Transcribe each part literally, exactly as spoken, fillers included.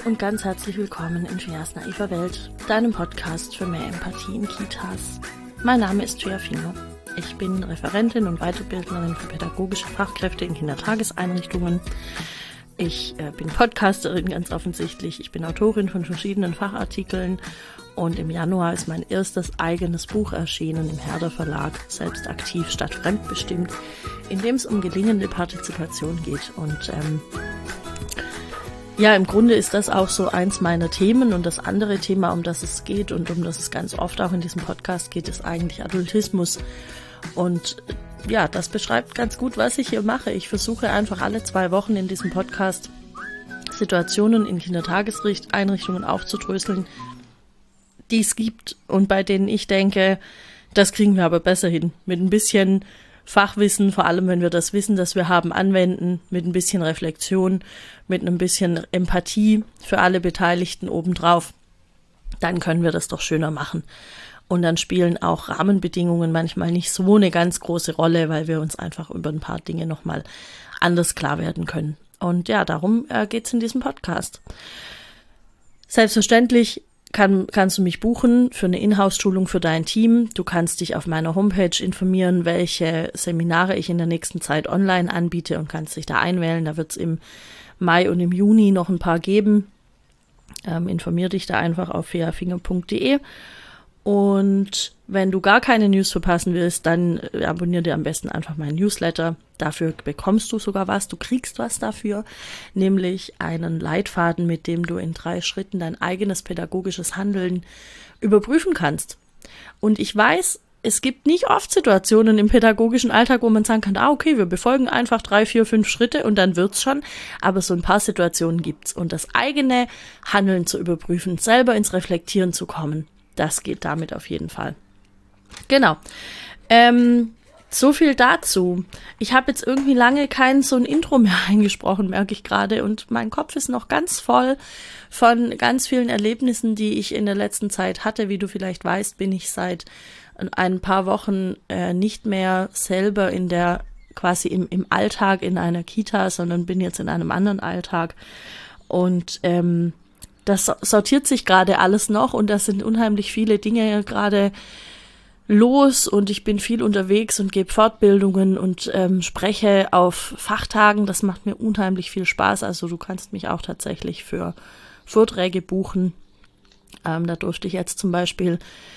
und ganz herzlich willkommen in Feas naiver Welt, deinem Podcast für mehr Empathie in Kitas. Mein Name ist Fea Finger. Ich bin Referentin und Weiterbildnerin für pädagogische Fachkräfte in Kindertageseinrichtungen. Ich äh, bin Podcasterin, ganz offensichtlich. Ich bin Autorin von verschiedenen Fachartikeln und im Januar ist mein erstes eigenes Buch erschienen im Herder Verlag, Selbst aktiv statt fremdbestimmt, in dem es um gelingende Partizipation geht. Und ähm, ja, im Grunde ist das auch so eins meiner Themen, und das andere Thema, um das es geht und um das es ganz oft auch in diesem Podcast geht, ist eigentlich Adultismus. Und ja, das beschreibt ganz gut, was ich hier mache. Ich versuche einfach alle zwei Wochen in diesem Podcast Situationen in Kindertageseinrichtungen aufzudröseln, die es gibt und bei denen ich denke, das kriegen wir aber besser hin. Mit ein bisschen Fachwissen, vor allem wenn wir das Wissen, das wir haben, anwenden, mit ein bisschen Reflexion, mit ein bisschen Empathie für alle Beteiligten obendrauf, dann können wir das doch schöner machen. Und dann spielen auch Rahmenbedingungen manchmal nicht so eine ganz große Rolle, weil wir uns einfach über ein paar Dinge nochmal anders klar werden können. Und ja, darum äh, geht's in diesem Podcast. Selbstverständlich kann, kannst du mich buchen für eine Inhouse-Schulung für dein Team. Du kannst dich auf meiner Homepage informieren, welche Seminare ich in der nächsten Zeit online anbiete, und kannst dich da einwählen. Da wird's im Mai und im Juni noch ein paar geben. Ähm, informier dich da einfach auf feafinger punkt de. Und wenn du gar keine News verpassen willst, dann abonnier dir am besten einfach meinen Newsletter. Dafür bekommst du sogar was, du kriegst was dafür, nämlich einen Leitfaden, mit dem du in drei Schritten dein eigenes pädagogisches Handeln überprüfen kannst. Und ich weiß, es gibt nicht oft Situationen im pädagogischen Alltag, wo man sagen kann, ah okay, wir befolgen einfach drei, vier, fünf Schritte und dann wird's schon. Aber so ein paar Situationen gibt's. Und das eigene Handeln zu überprüfen, selber ins Reflektieren zu kommen, das geht damit auf jeden Fall. Genau. Ähm, so viel dazu. Ich habe jetzt irgendwie lange kein so ein Intro mehr eingesprochen, merke ich gerade. Und mein Kopf ist noch ganz voll von ganz vielen Erlebnissen, die ich in der letzten Zeit hatte. Wie du vielleicht weißt, bin ich seit ein paar Wochen äh, nicht mehr selber in der, quasi im, im Alltag in einer Kita, sondern bin jetzt in einem anderen Alltag. Und ähm, das sortiert sich gerade alles noch, und da sind unheimlich viele Dinge gerade los, und ich bin viel unterwegs und gebe Fortbildungen und ähm, spreche auf Fachtagen. Das macht mir unheimlich viel Spaß. Also du kannst mich auch tatsächlich für Vorträge buchen. Ähm, da durfte ich jetzt zum Beispiel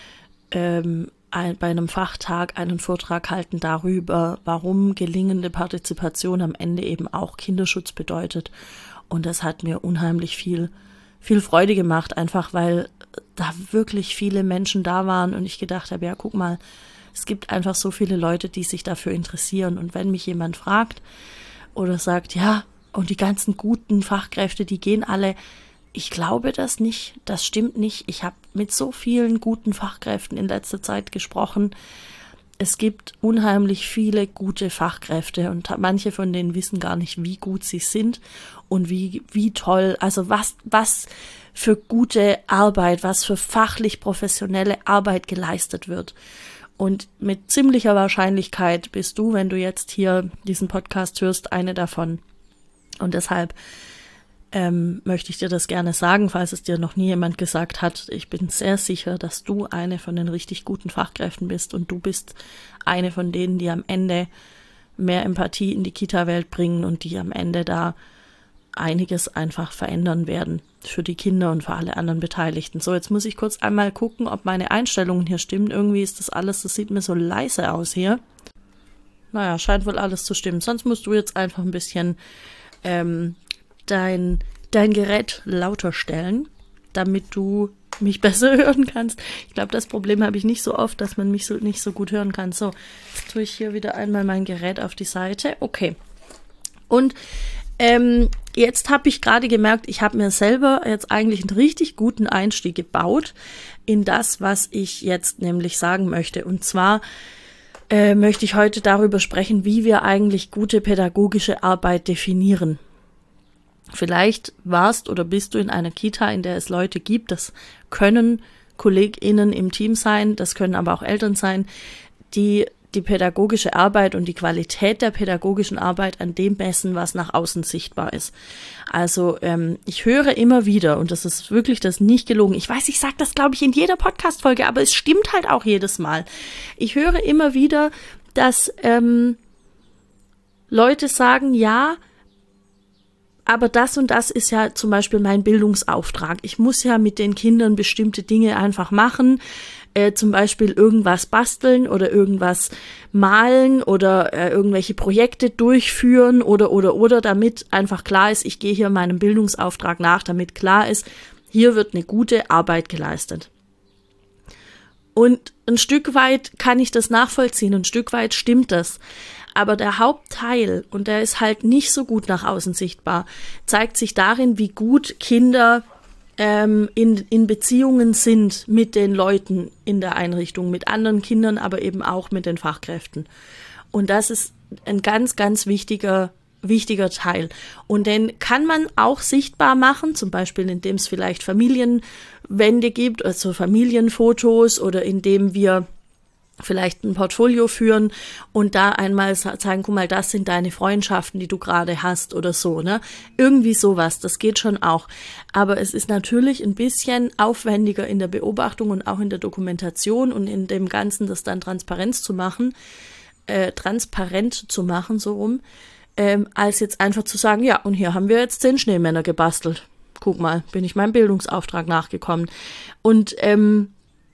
ähm, ein, bei einem Fachtag einen Vortrag halten darüber, warum gelingende Partizipation am Ende eben auch Kinderschutz bedeutet. Und das hat mir unheimlich viel viel Freude gemacht, einfach weil da wirklich viele Menschen da waren und ich gedacht habe, ja, guck mal, es gibt einfach so viele Leute, die sich dafür interessieren. Und wenn mich jemand fragt oder sagt, ja, und die ganzen guten Fachkräfte, die gehen alle, ich glaube das nicht, das stimmt nicht. Ich habe mit so vielen guten Fachkräften in letzter Zeit gesprochen. Es gibt unheimlich viele gute Fachkräfte, und manche von denen wissen gar nicht, wie gut sie sind und wie wie toll, also was was für gute Arbeit, was für fachlich professionelle Arbeit geleistet wird. Und mit ziemlicher Wahrscheinlichkeit bist du, wenn du jetzt hier diesen Podcast hörst, eine davon. Und deshalb Ähm, möchte ich dir das gerne sagen, falls es dir noch nie jemand gesagt hat. Ich bin sehr sicher, dass du eine von den richtig guten Fachkräften bist, und du bist eine von denen, die am Ende mehr Empathie in die Kita-Welt bringen und die am Ende da einiges einfach verändern werden für die Kinder und für alle anderen Beteiligten. So, jetzt muss ich kurz einmal gucken, ob meine Einstellungen hier stimmen. Irgendwie ist das alles, das sieht mir so leise aus hier. Naja, scheint wohl alles zu stimmen. Sonst musst du jetzt einfach ein bisschen ähm, dein, dein Gerät lauter stellen, damit du mich besser hören kannst. Ich glaube, das Problem habe ich nicht so oft, dass man mich so nicht so gut hören kann. So, jetzt tue ich hier wieder einmal mein Gerät auf die Seite. Okay. Und ähm, jetzt habe ich gerade gemerkt, ich habe mir selber jetzt eigentlich einen richtig guten Einstieg gebaut in das, was ich jetzt nämlich sagen möchte. Und zwar äh, möchte ich heute darüber sprechen, wie wir eigentlich gute pädagogische Arbeit definieren. Vielleicht warst oder bist du in einer Kita, in der es Leute gibt, das können KollegInnen im Team sein, das können aber auch Eltern sein, die die pädagogische Arbeit und die Qualität der pädagogischen Arbeit an dem messen, was nach außen sichtbar ist. Also ähm, ich höre immer wieder, und das ist wirklich das nicht gelogen, ich weiß, ich sage das, glaube ich, in jeder Podcast-Folge, aber es stimmt halt auch jedes Mal. Ich höre immer wieder, dass ähm, Leute sagen, ja, aber das und das ist ja zum Beispiel mein Bildungsauftrag. Ich muss ja mit den Kindern bestimmte Dinge einfach machen, äh, zum Beispiel irgendwas basteln oder irgendwas malen oder äh, irgendwelche Projekte durchführen oder, oder, oder, damit einfach klar ist, ich gehe hier meinem Bildungsauftrag nach, damit klar ist, hier wird eine gute Arbeit geleistet. Und ein Stück weit kann ich das nachvollziehen, ein Stück weit stimmt das. Aber der Hauptteil, und der ist halt nicht so gut nach außen sichtbar, zeigt sich darin, wie gut Kinder ähm, in, in Beziehungen sind mit den Leuten in der Einrichtung, mit anderen Kindern, aber eben auch mit den Fachkräften. Und das ist ein ganz, ganz wichtiger, wichtiger Teil. Und den kann man auch sichtbar machen, zum Beispiel indem es vielleicht Familienwände gibt, also Familienfotos, oder indem wir vielleicht ein Portfolio führen und da einmal sagen, guck mal, das sind deine Freundschaften, die du gerade hast oder so, ne? Irgendwie sowas, das geht schon auch. Aber es ist natürlich ein bisschen aufwendiger in der Beobachtung und auch in der Dokumentation und in dem Ganzen, das dann Transparenz zu machen, äh, transparent zu machen, so rum, ähm, als jetzt einfach zu sagen, ja, und hier haben wir jetzt zehn Schneemänner gebastelt. Guck mal, bin ich meinem Bildungsauftrag nachgekommen. Und, ähm,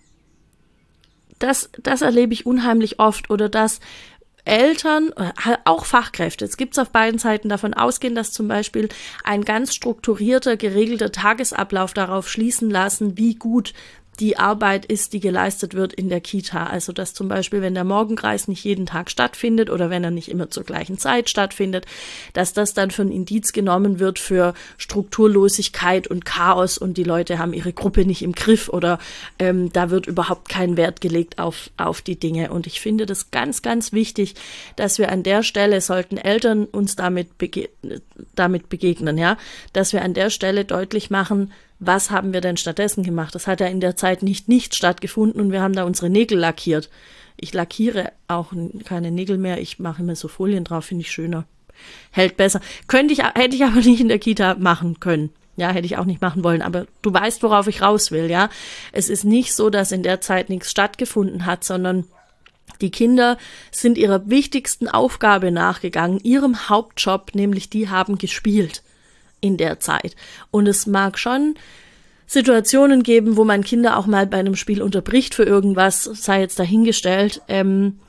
Das, das erlebe ich unheimlich oft, oder dass Eltern, auch Fachkräfte, es gibt es auf beiden Seiten, davon ausgehen, dass zum Beispiel ein ganz strukturierter, geregelter Tagesablauf darauf schließen lassen, wie gut die Arbeit ist, die geleistet wird in der Kita. Also dass zum Beispiel, wenn der Morgenkreis nicht jeden Tag stattfindet oder wenn er nicht immer zur gleichen Zeit stattfindet, dass das dann für ein Indiz genommen wird für Strukturlosigkeit und Chaos und die Leute haben ihre Gruppe nicht im Griff oder ähm, da wird überhaupt kein Wert gelegt auf, auf die Dinge. Und ich finde das ganz, ganz wichtig, dass wir an der Stelle, sollten Eltern uns damit, bege- damit begegnen, ja, dass wir an der Stelle deutlich machen, was haben wir denn stattdessen gemacht? Das hat ja in der Zeit nicht nicht stattgefunden und wir haben da unsere Nägel lackiert. Ich lackiere auch keine Nägel mehr, ich mache immer so Folien drauf, finde ich schöner. Hält besser. Könnte ich, hätte ich aber nicht in der Kita machen können. Ja, hätte ich auch nicht machen wollen, aber du weißt, worauf ich raus will, ja. Es ist nicht so, dass in der Zeit nichts stattgefunden hat, sondern die Kinder sind ihrer wichtigsten Aufgabe nachgegangen, ihrem Hauptjob, nämlich die haben gespielt in der Zeit. Und es mag schon Situationen geben, wo man Kinder auch mal bei einem Spiel unterbricht für irgendwas, sei jetzt dahingestellt. Ähm,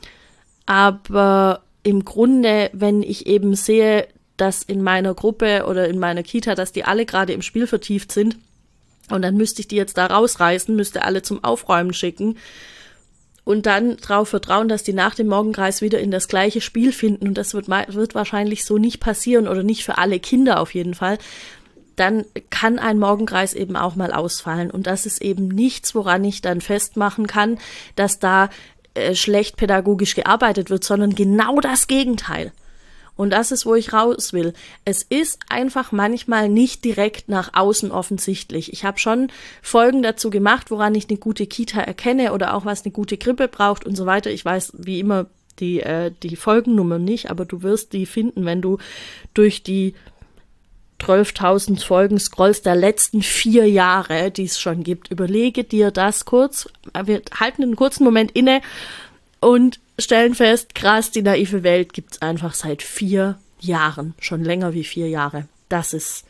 aber im Grunde, wenn ich eben sehe, dass in meiner Gruppe oder in meiner Kita, dass die alle gerade im Spiel vertieft sind und dann müsste ich die jetzt da rausreißen, müsste alle zum Aufräumen schicken und dann darauf vertrauen, dass die nach dem Morgenkreis wieder in das gleiche Spiel finden und das wird, wird wahrscheinlich so nicht passieren oder nicht für alle Kinder auf jeden Fall, dann kann ein Morgenkreis eben auch mal ausfallen und das ist eben nichts, woran ich dann festmachen kann, dass da äh, schlecht pädagogisch gearbeitet wird, sondern genau das Gegenteil. Und das ist, wo ich raus will. Es ist einfach manchmal nicht direkt nach außen offensichtlich. Ich habe schon Folgen dazu gemacht, woran ich eine gute Kita erkenne oder auch was eine gute Krippe braucht und so weiter. Ich weiß wie immer die, äh, die Folgennummer nicht, aber du wirst die finden, wenn du durch die zwölftausend Folgen scrollst der letzten vier Jahre, die es schon gibt. Überlege dir das kurz. Wir halten einen kurzen Moment inne und stellen fest, krass, die naive Welt gibt's einfach seit vier Jahren. Schon länger wie vier Jahre. Das ist,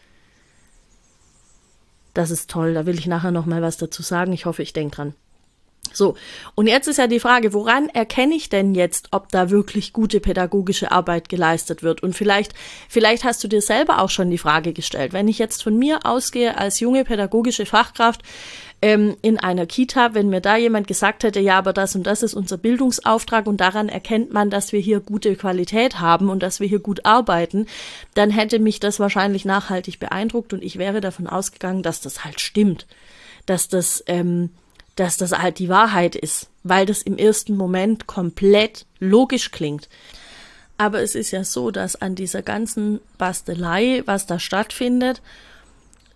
das ist toll. Da will ich nachher noch mal was dazu sagen. Ich hoffe, ich denke dran. So, und jetzt ist ja die Frage, woran erkenne ich denn jetzt, ob da wirklich gute pädagogische Arbeit geleistet wird? Und vielleicht, vielleicht hast du dir selber auch schon die Frage gestellt. Wenn ich jetzt von mir ausgehe als junge pädagogische Fachkraft ähm, in einer Kita, wenn mir da jemand gesagt hätte, ja, aber das und das ist unser Bildungsauftrag und daran erkennt man, dass wir hier gute Qualität haben und dass wir hier gut arbeiten, dann hätte mich das wahrscheinlich nachhaltig beeindruckt und ich wäre davon ausgegangen, dass das halt stimmt, dass das ähm, dass das halt die Wahrheit ist, weil das im ersten Moment komplett logisch klingt. Aber es ist ja so, dass an dieser ganzen Bastelei, was da stattfindet,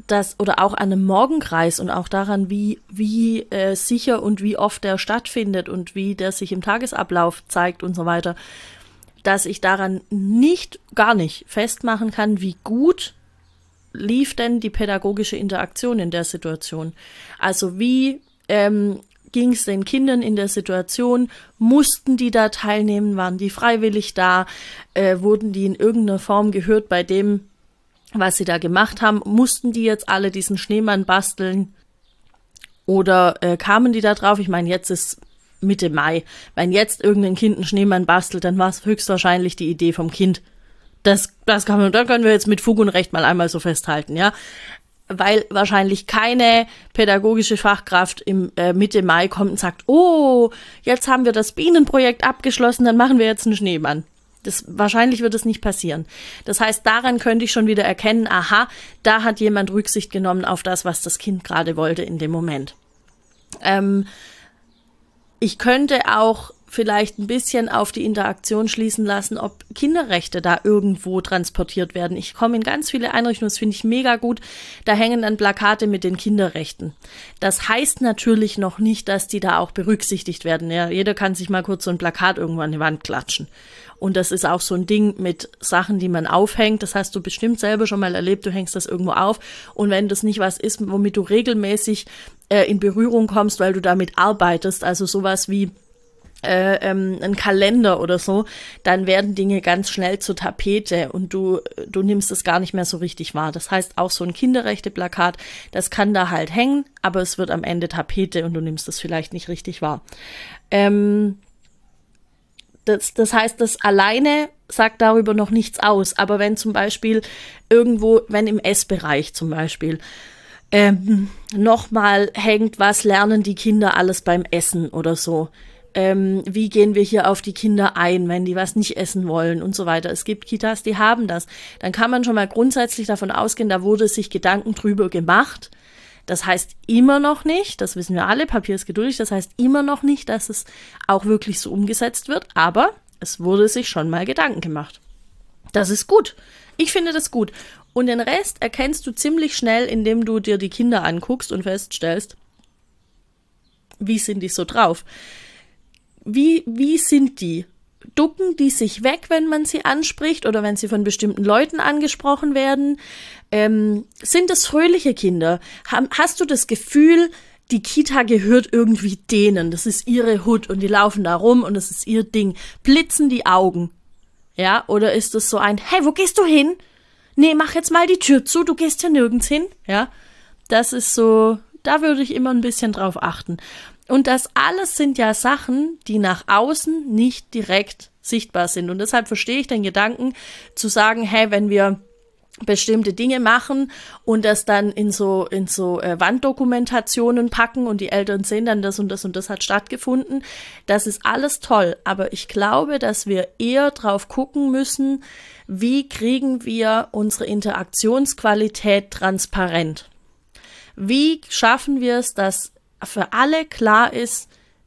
das, oder auch an einem Morgenkreis und auch daran, wie, wie äh, sicher und wie oft der stattfindet und wie der sich im Tagesablauf zeigt und so weiter, dass ich daran nicht, gar nicht festmachen kann, wie gut lief denn die pädagogische Interaktion in der Situation. Also wie ähm, ging es den Kindern in der Situation? Mussten die da teilnehmen? Waren die freiwillig da? Äh, wurden die in irgendeiner Form gehört bei dem, was sie da gemacht haben? Mussten die jetzt alle diesen Schneemann basteln? Oder äh, kamen die da drauf? Ich meine, jetzt ist Mitte Mai. Wenn jetzt irgendein Kind einen Schneemann bastelt, dann war es höchstwahrscheinlich die Idee vom Kind. Das, das kann man, da können wir jetzt mit Fug und Recht mal einmal so festhalten, ja. Weil wahrscheinlich keine pädagogische Fachkraft im äh, Mitte Mai kommt und sagt, oh, jetzt haben wir das Bienenprojekt abgeschlossen, dann machen wir jetzt einen Schneemann. Das, wahrscheinlich wird es nicht passieren. Das heißt, daran könnte ich schon wieder erkennen, aha, da hat jemand Rücksicht genommen auf das, was das Kind gerade wollte in dem Moment. Ähm, Ich könnte auch vielleicht ein bisschen auf die Interaktion schließen lassen, ob Kinderrechte da irgendwo transportiert werden. Ich komme in ganz viele Einrichtungen, das finde ich mega gut, da hängen dann Plakate mit den Kinderrechten. Das heißt natürlich noch nicht, dass die da auch berücksichtigt werden. Ja, jeder kann sich mal kurz so ein Plakat irgendwo an die Wand klatschen. Und das ist auch so ein Ding mit Sachen, die man aufhängt. Das hast du bestimmt selber schon mal erlebt, du hängst das irgendwo auf. Und wenn das nicht was ist, womit du regelmäßig äh, in Berührung kommst, weil du damit arbeitest, also sowas wie äh, ähm, ein Kalender oder so, dann werden Dinge ganz schnell zur Tapete und du, du nimmst es gar nicht mehr so richtig wahr. Das heißt, auch so ein Kinderrechte-Plakat, das kann da halt hängen, aber es wird am Ende Tapete und du nimmst es vielleicht nicht richtig wahr. Ähm, Das, das heißt, das alleine sagt darüber noch nichts aus. Aber wenn zum Beispiel irgendwo, wenn im Essbereich zum Beispiel ähm, nochmal hängt, was lernen die Kinder alles beim Essen oder so. Ähm, wie gehen wir hier auf die Kinder ein, wenn die was nicht essen wollen und so weiter. Es gibt Kitas, die haben das. Dann kann man schon mal grundsätzlich davon ausgehen, da wurde sich Gedanken drüber gemacht. Das heißt immer noch nicht, das wissen wir alle, Papier ist geduldig, das heißt immer noch nicht, dass es auch wirklich so umgesetzt wird, aber es wurde sich schon mal Gedanken gemacht. Das ist gut. Ich finde das gut. Und den Rest erkennst du ziemlich schnell, indem du dir die Kinder anguckst und feststellst, wie sind die so drauf? Wie, wie sind die? Ducken die sich weg, wenn man sie anspricht oder wenn sie von bestimmten Leuten angesprochen werden? Ähm, sind das fröhliche Kinder? Ha- hast du das Gefühl, die Kita gehört irgendwie denen? Das ist ihre Hut und die laufen da rum und das ist ihr Ding. Blitzen die Augen? Ja, oder ist es so ein, hey, wo gehst du hin? Nee, mach jetzt mal die Tür zu, du gehst hier nirgends hin. Ja, das ist so, da würde ich immer ein bisschen drauf achten. Und das alles sind ja Sachen, die nach außen nicht direkt sichtbar sind. Und deshalb verstehe ich den Gedanken zu sagen, hey, wenn wir bestimmte Dinge machen und das dann in so in so äh, Wanddokumentationen packen und die Eltern sehen dann, das und das und das hat stattgefunden. Das ist alles toll, aber ich glaube, dass wir eher drauf gucken müssen, wie kriegen wir unsere Interaktionsqualität transparent? Wie schaffen wir es, dass für alle klar ist,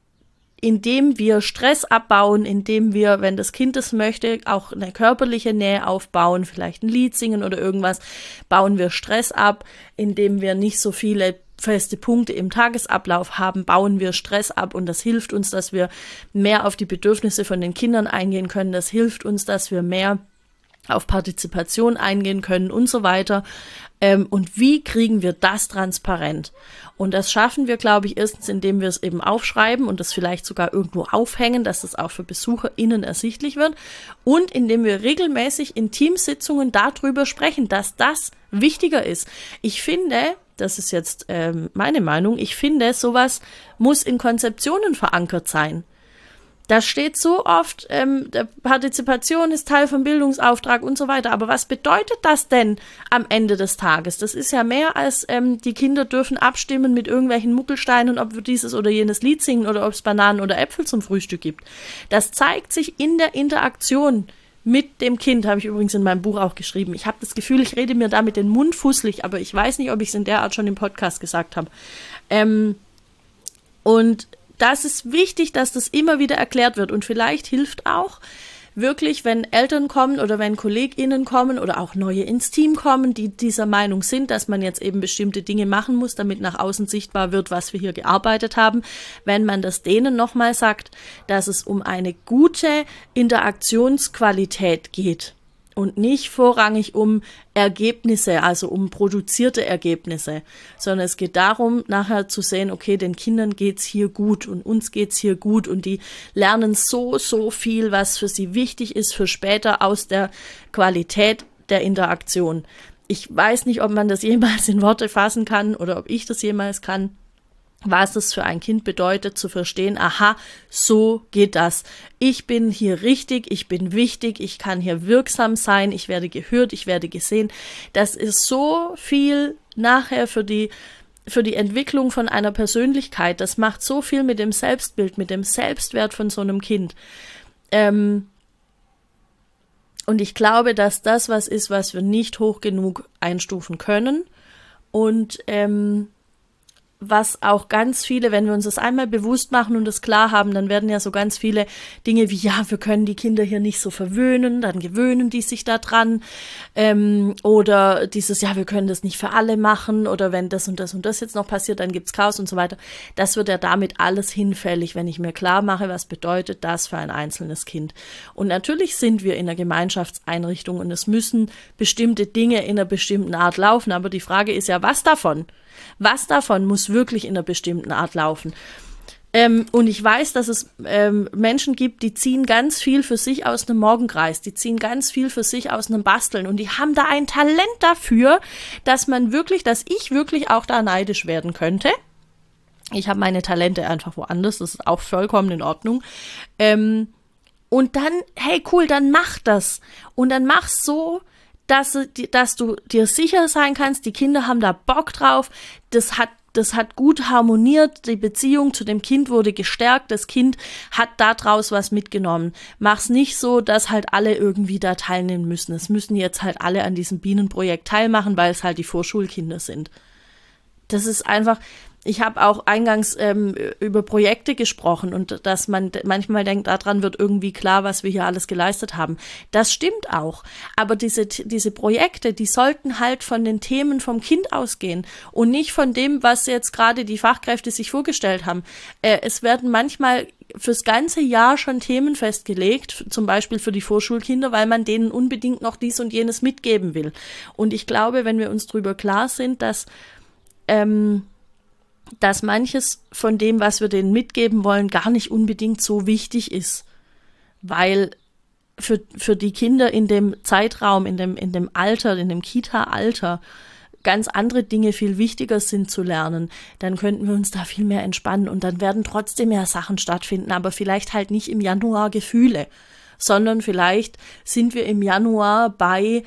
indem wir Stress abbauen, indem wir, wenn das Kind es möchte, auch eine körperliche Nähe aufbauen, vielleicht ein Lied singen oder irgendwas, bauen wir Stress ab, indem wir nicht so viele feste Punkte im Tagesablauf haben, bauen wir Stress ab und das hilft uns, dass wir mehr auf die Bedürfnisse von den Kindern eingehen können, das hilft uns, dass wir mehr auf Partizipation eingehen können und so weiter. Ähm, und wie kriegen wir das transparent? Und das schaffen wir, glaube ich, erstens, indem wir es eben aufschreiben und das vielleicht sogar irgendwo aufhängen, dass es auch für BesucherInnen ersichtlich wird. Und indem wir regelmäßig in Teamsitzungen darüber sprechen, dass das wichtiger ist. Ich finde, das ist jetzt ähm, meine Meinung, ich finde, sowas muss in Konzeptionen verankert sein. Da steht so oft, ähm, der Partizipation ist Teil vom Bildungsauftrag und so weiter. Aber was bedeutet das denn am Ende des Tages? Das ist ja mehr als, ähm, die Kinder dürfen abstimmen mit irgendwelchen Muckelsteinen, ob wir dieses oder jenes Lied singen oder ob es Bananen oder Äpfel zum Frühstück gibt. Das zeigt sich in der Interaktion mit dem Kind, habe ich übrigens in meinem Buch auch geschrieben. Ich habe das Gefühl, ich rede mir damit den Mund fusselig, aber ich weiß nicht, ob ich es in der Art schon im Podcast gesagt habe. Ähm, und das ist wichtig, dass das immer wieder erklärt wird und vielleicht hilft auch, wirklich, wenn Eltern kommen oder wenn KollegInnen kommen oder auch neue ins Team kommen, die dieser Meinung sind, dass man jetzt eben bestimmte Dinge machen muss, damit nach außen sichtbar wird, was wir hier gearbeitet haben, wenn man das denen nochmal sagt, dass es um eine gute Interaktionsqualität geht. Und nicht vorrangig um Ergebnisse, also um produzierte Ergebnisse, sondern es geht darum, nachher zu sehen, okay, den Kindern geht's hier gut und uns geht's hier gut und die lernen so, so viel, was für sie wichtig ist für später aus der Qualität der Interaktion. Ich weiß nicht, ob man das jemals in Worte fassen kann oder ob ich das jemals kann, was es für ein Kind bedeutet, zu verstehen, aha, so geht das. Ich bin hier richtig, ich bin wichtig, ich kann hier wirksam sein, ich werde gehört, ich werde gesehen. Das ist so viel nachher für die, für die Entwicklung von einer Persönlichkeit. Das macht so viel mit dem Selbstbild, mit dem Selbstwert von so einem Kind. Ähm, und ich glaube, dass das was ist, was wir nicht hoch genug einstufen können. Und ähm, was auch ganz viele, wenn wir uns das einmal bewusst machen und das klar haben, dann werden ja so ganz viele Dinge wie, ja, wir können die Kinder hier nicht so verwöhnen, dann gewöhnen die sich da dran, ähm, oder dieses, ja, wir können das nicht für alle machen, oder wenn das und das und das jetzt noch passiert, dann gibt's Chaos und so weiter. Das wird ja damit alles hinfällig, wenn ich mir klar mache, was bedeutet das für ein einzelnes Kind. Und natürlich sind wir in einer Gemeinschaftseinrichtung und es müssen bestimmte Dinge in einer bestimmten Art laufen, aber die Frage ist ja, was davon? Was davon muss wirklich in einer bestimmten Art laufen? Ähm, und ich weiß, dass es ähm, Menschen gibt, die ziehen ganz viel für sich aus einem Morgenkreis, die ziehen ganz viel für sich aus einem Basteln und die haben da ein Talent dafür, dass man wirklich, dass ich wirklich auch da neidisch werden könnte. Ich habe meine Talente einfach woanders, das ist auch vollkommen in Ordnung. Ähm, und dann, hey cool, dann mach das. Und dann mach's so, dass, dass du dir sicher sein kannst, die Kinder haben da Bock drauf, das hat, das hat gut harmoniert, die Beziehung zu dem Kind wurde gestärkt, das Kind hat da draus was mitgenommen. Mach's nicht so, dass halt alle irgendwie da teilnehmen müssen. Es müssen jetzt halt alle an diesem Bienenprojekt teilmachen, weil es halt die Vorschulkinder sind. Das ist einfach, ich habe auch eingangs ähm, über Projekte gesprochen und dass man manchmal denkt, daran wird irgendwie klar, was wir hier alles geleistet haben. Das stimmt auch. Aber diese, diese Projekte, die sollten halt von den Themen vom Kind ausgehen und nicht von dem, was jetzt gerade die Fachkräfte sich vorgestellt haben. Äh, es werden manchmal fürs ganze Jahr schon Themen festgelegt, zum Beispiel für die Vorschulkinder, weil man denen unbedingt noch dies und jenes mitgeben will. Und ich glaube, wenn wir uns darüber klar sind, dass ähm, dass manches von dem, was wir denen mitgeben wollen, gar nicht unbedingt so wichtig ist, weil für, für die Kinder in dem Zeitraum, in dem, in dem Alter, in dem Kita-Alter ganz andere Dinge viel wichtiger sind zu lernen, dann könnten wir uns da viel mehr entspannen und dann werden trotzdem mehr Sachen stattfinden, aber vielleicht halt nicht im Januar Gefühle, sondern vielleicht sind wir im Januar bei,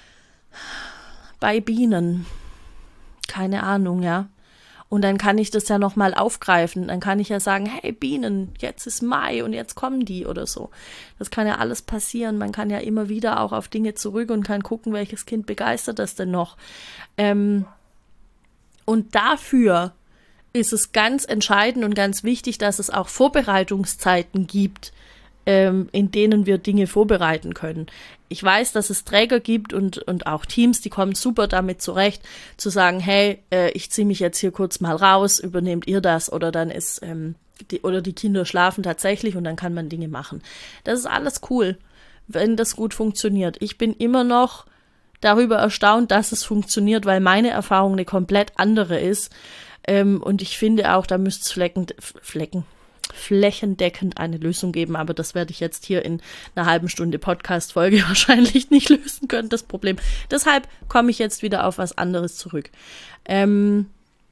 bei Bienen. Keine Ahnung, ja. Und dann kann ich das ja nochmal aufgreifen. Dann kann ich ja sagen, hey Bienen, jetzt ist Mai und jetzt kommen die oder so. Das kann ja alles passieren. Man kann ja immer wieder auch auf Dinge zurück und kann gucken, welches Kind begeistert das denn noch. Ähm, und dafür ist es ganz entscheidend und ganz wichtig, dass es auch Vorbereitungszeiten gibt, ähm, in denen wir Dinge vorbereiten können. Ich weiß, dass es Träger gibt und, und auch Teams, die kommen super damit zurecht, zu sagen, hey, äh, ich ziehe mich jetzt hier kurz mal raus, übernehmt ihr das oder dann ist, ähm, die, oder die Kinder schlafen tatsächlich und dann kann man Dinge machen. Das ist alles cool, wenn das gut funktioniert. Ich bin immer noch darüber erstaunt, dass es funktioniert, weil meine Erfahrung eine komplett andere ist. Ähm, und ich finde auch, da müsste es Flecken, Flecken, flächendeckend eine Lösung geben, aber das werde ich jetzt hier in einer halben Stunde Podcast-Folge wahrscheinlich nicht lösen können, das Problem. Deshalb komme ich jetzt wieder auf was anderes zurück. Ähm,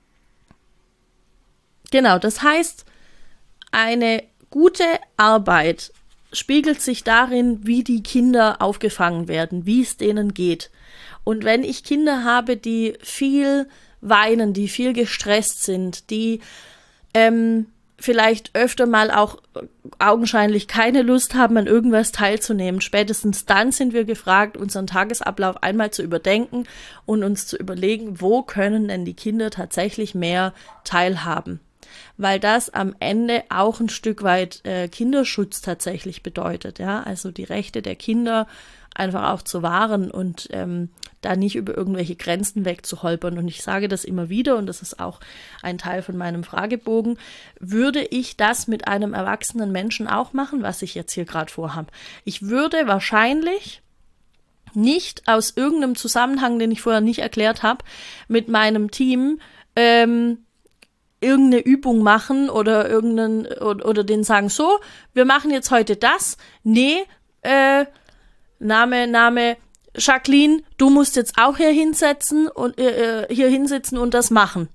genau, das heißt, eine gute Arbeit spiegelt sich darin, wie die Kinder aufgefangen werden, wie es denen geht. Und wenn ich Kinder habe, die viel weinen, die viel gestresst sind, die ähm, vielleicht öfter mal auch augenscheinlich keine Lust haben, an irgendwas teilzunehmen. Spätestens dann sind wir gefragt, unseren Tagesablauf einmal zu überdenken und uns zu überlegen, wo können denn die Kinder tatsächlich mehr teilhaben. weil das am Ende auch ein Stück weit äh, Kinderschutz tatsächlich bedeutet, ja, also die Rechte der Kinder einfach auch zu wahren und ähm, da nicht über irgendwelche Grenzen wegzuholpern. Und ich sage das immer wieder, und das ist auch ein Teil von meinem Fragebogen, würde ich das mit einem erwachsenen Menschen auch machen, was ich jetzt hier gerade vorhabe? Ich würde wahrscheinlich nicht aus irgendeinem Zusammenhang, den ich vorher nicht erklärt habe, mit meinem Team ähm, irgendeine Übung machen oder irgendeinen oder, oder denen sagen, so, wir machen jetzt heute das. Nee, äh, Name, Name, Jacqueline, du musst jetzt auch hier hinsetzen und äh, hier hinsitzen und das machen.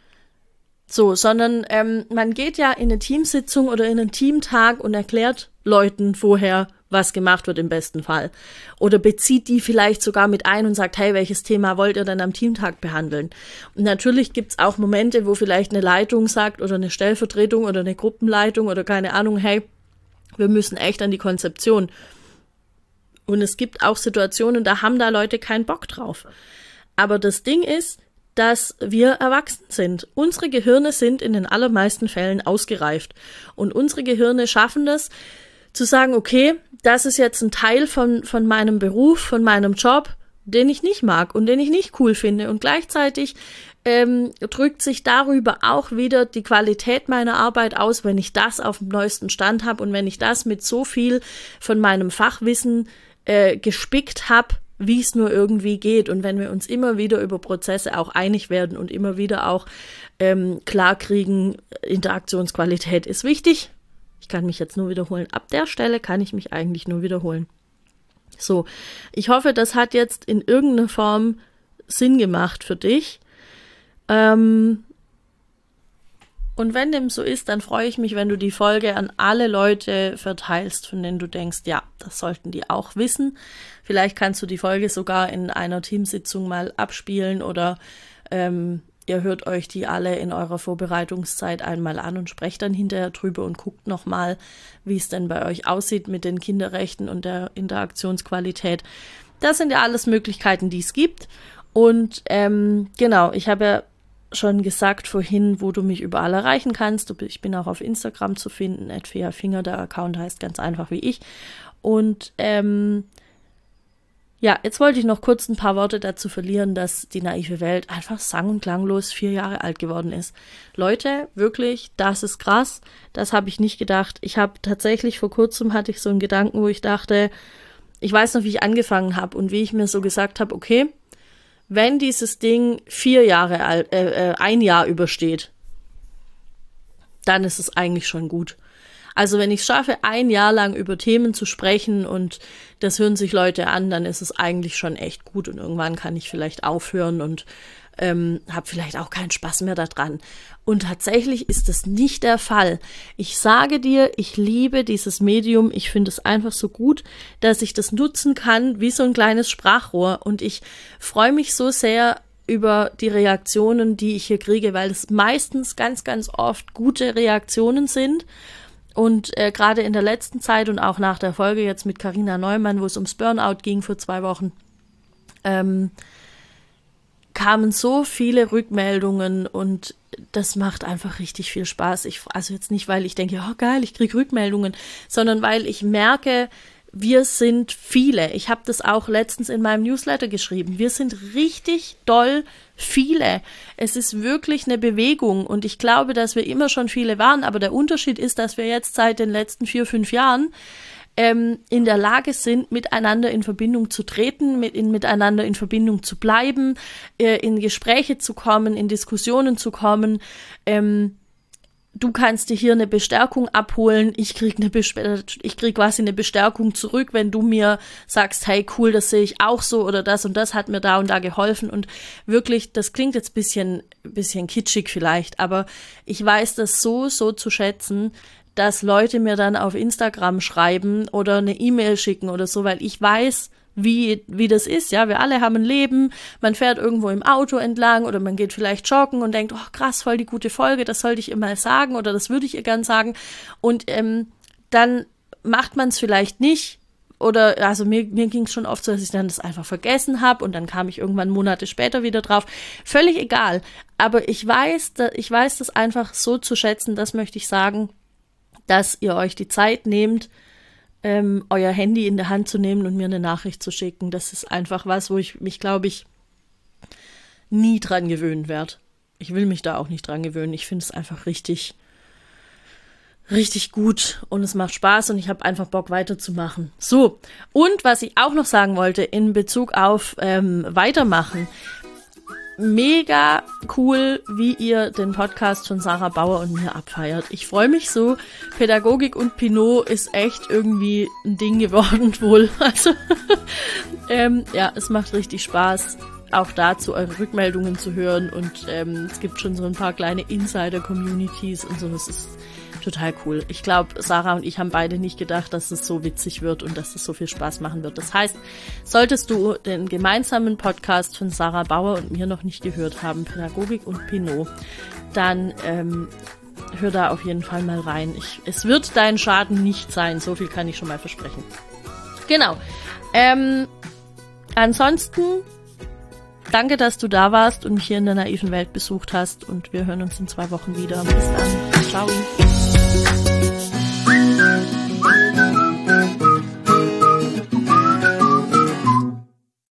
So, sondern ähm, man geht ja in eine Teamsitzung oder in einen Teamtag und erklärt Leuten vorher, was gemacht wird im besten Fall. Oder bezieht die vielleicht sogar mit ein und sagt, hey, welches Thema wollt ihr denn am Teamtag behandeln? Und natürlich gibt's auch Momente, wo vielleicht eine Leitung sagt oder eine Stellvertretung oder eine Gruppenleitung oder keine Ahnung, hey, wir müssen echt an die Konzeption. Und es gibt auch Situationen, da haben da Leute keinen Bock drauf. Aber das Ding ist, dass wir erwachsen sind. Unsere Gehirne sind in den allermeisten Fällen ausgereift. Und unsere Gehirne schaffen das, zu sagen, okay, das ist jetzt ein Teil von, von meinem Beruf, von meinem Job, den ich nicht mag und den ich nicht cool finde. Und gleichzeitig ähm, drückt sich darüber auch wieder die Qualität meiner Arbeit aus, wenn ich das auf dem neuesten Stand habe und wenn ich das mit so viel von meinem Fachwissen äh, gespickt habe, wie es nur irgendwie geht. Und wenn wir uns immer wieder über Prozesse auch einig werden und immer wieder auch ähm, klar kriegen, Interaktionsqualität ist wichtig. Ich kann mich jetzt nur wiederholen. Ab der Stelle kann ich mich eigentlich nur wiederholen. So, ich hoffe, das hat jetzt in irgendeiner Form Sinn gemacht für dich. Ähm, und wenn dem so ist, dann freue ich mich, wenn du die Folge an alle Leute verteilst, von denen du denkst, ja, das sollten die auch wissen. Vielleicht kannst du die Folge sogar in einer Teamsitzung mal abspielen oder ähm, ihr hört euch die alle in eurer Vorbereitungszeit einmal an und sprecht dann hinterher drüber und guckt nochmal, wie es denn bei euch aussieht mit den Kinderrechten und der Interaktionsqualität. Das sind ja alles Möglichkeiten, die es gibt. Und ähm, genau, ich habe ja schon gesagt vorhin, wo du mich überall erreichen kannst. Ich bin auch auf Instagram zu finden, at feafinger, der Account heißt ganz einfach wie ich. Und ähm, ja, jetzt wollte ich noch kurz ein paar Worte dazu verlieren, dass die naive Welt einfach sang- und klanglos vier Jahre alt geworden ist. Leute, wirklich, das ist krass. Das habe ich nicht gedacht. Ich habe tatsächlich, vor kurzem hatte ich so einen Gedanken, wo ich dachte, ich weiß noch, wie ich angefangen habe und wie ich mir so gesagt habe, okay, wenn dieses Ding vier Jahre alt, äh, ein Jahr übersteht, dann ist es eigentlich schon gut. Also wenn ich es schaffe, ein Jahr lang über Themen zu sprechen und das hören sich Leute an, dann ist es eigentlich schon echt gut und irgendwann kann ich vielleicht aufhören und ähm, habe vielleicht auch keinen Spaß mehr daran. Und tatsächlich ist das nicht der Fall. Ich sage dir, ich liebe dieses Medium. Ich finde es einfach so gut, dass ich das nutzen kann wie so ein kleines Sprachrohr. Und ich freue mich so sehr über die Reaktionen, die ich hier kriege, weil es meistens ganz, ganz oft gute Reaktionen sind. Und äh, gerade in der letzten Zeit und auch nach der Folge jetzt mit Carina Neumann, wo es ums Burnout ging vor zwei Wochen, ähm, kamen so viele Rückmeldungen und das macht einfach richtig viel Spaß. Ich, also jetzt nicht, weil ich denke, oh geil, ich kriege Rückmeldungen, sondern weil ich merke, wir sind viele. Ich habe das auch letztens in meinem Newsletter geschrieben. Wir sind richtig doll viele. Es ist wirklich eine Bewegung und ich glaube, dass wir immer schon viele waren, aber der Unterschied ist, dass wir jetzt seit den letzten vier, fünf Jahren ähm, in der Lage sind, miteinander in Verbindung zu treten, mit, in, miteinander in Verbindung zu bleiben, äh, in Gespräche zu kommen, in Diskussionen zu kommen. Ähm, Du kannst dir hier eine Bestärkung abholen, ich krieg eine Besp- ich krieg quasi eine Bestärkung zurück, wenn du mir sagst, hey cool, das sehe ich auch so oder das und das hat mir da und da geholfen und wirklich, das klingt jetzt bisschen bisschen kitschig vielleicht, aber ich weiß das so, so zu schätzen, dass Leute mir dann auf Instagram schreiben oder eine E-Mail schicken oder so, weil ich weiß, wie wie das ist, ja, wir alle haben ein Leben, man fährt irgendwo im Auto entlang oder man geht vielleicht joggen und denkt, oh krass, voll die gute Folge, das sollte ich ihr mal sagen oder das würde ich ihr gern sagen und ähm, dann macht man es vielleicht nicht oder also mir, mir ging es schon oft so, dass ich dann das einfach vergessen habe und dann kam ich irgendwann Monate später wieder drauf. Völlig egal. Aber ich weiß, da, ich weiß das einfach so zu schätzen, das möchte ich sagen, dass ihr euch die Zeit nehmt, ähm, euer Handy in der Hand zu nehmen und mir eine Nachricht zu schicken. Das ist einfach was, wo ich mich, glaube ich, nie dran gewöhnen werde. Ich will mich da auch nicht dran gewöhnen. Ich finde es einfach richtig, richtig gut und es macht Spaß und ich habe einfach Bock weiterzumachen. So, und was ich auch noch sagen wollte in Bezug auf ähm, Weitermachen. Mega cool, wie ihr den Podcast von Sarah Bauer und mir abfeiert. Ich freue mich so. Pädagogik und Pinot ist echt irgendwie ein Ding geworden wohl. Also ähm, ja, es macht richtig Spaß, auch dazu eure Rückmeldungen zu hören und ähm, es gibt schon so ein paar kleine Insider-Communities und so. Das ist total cool. Ich glaube, Sarah und ich haben beide nicht gedacht, dass es so witzig wird und dass es so viel Spaß machen wird. Das heißt, solltest du den gemeinsamen Podcast von Sarah Bauer und mir noch nicht gehört haben, Pädagogik und Pinot, dann ähm, hör da auf jeden Fall mal rein. Ich, es wird dein Schaden nicht sein, so viel kann ich schon mal versprechen. Genau. Ähm, ansonsten danke, dass du da warst und mich hier in der naiven Welt besucht hast und wir hören uns in zwei Wochen wieder. Bis dann. Ciao.